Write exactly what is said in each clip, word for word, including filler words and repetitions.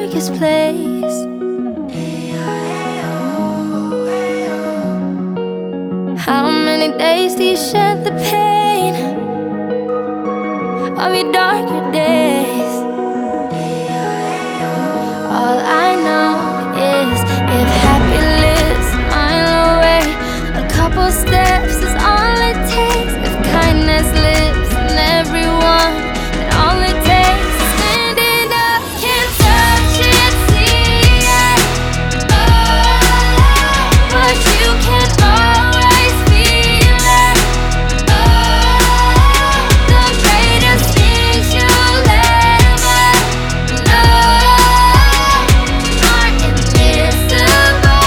darkest place. How many days do you shed the pain of your darker days? All I know is if happy lives a mile away, a couple steps is all it takes. If kindness lives in everyone, then all it takes is standing up. Can't touch it, see it, oh, but you can always feel it. Oh, the greatest things you'll ever know are invisible.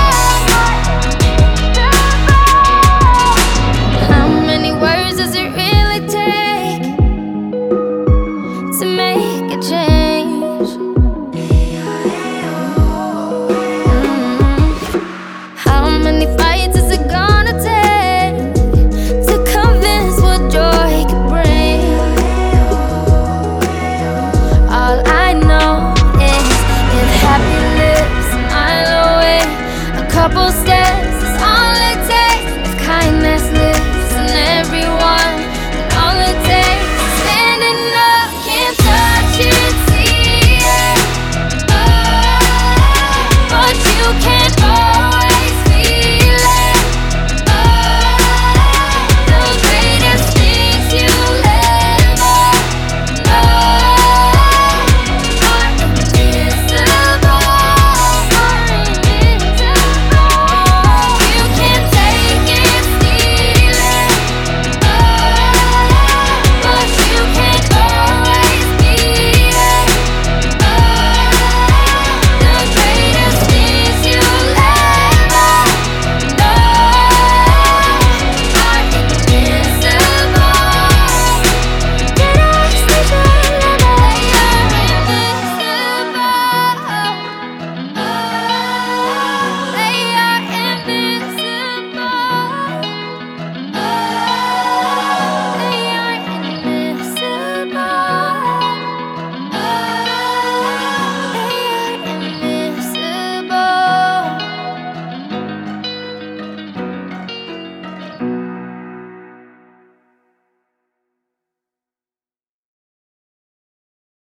How many words does it really take to make a change? Mm. How many fights is it gonna take to convince what joy can bring? All I know is if happy lives a mile away, a couple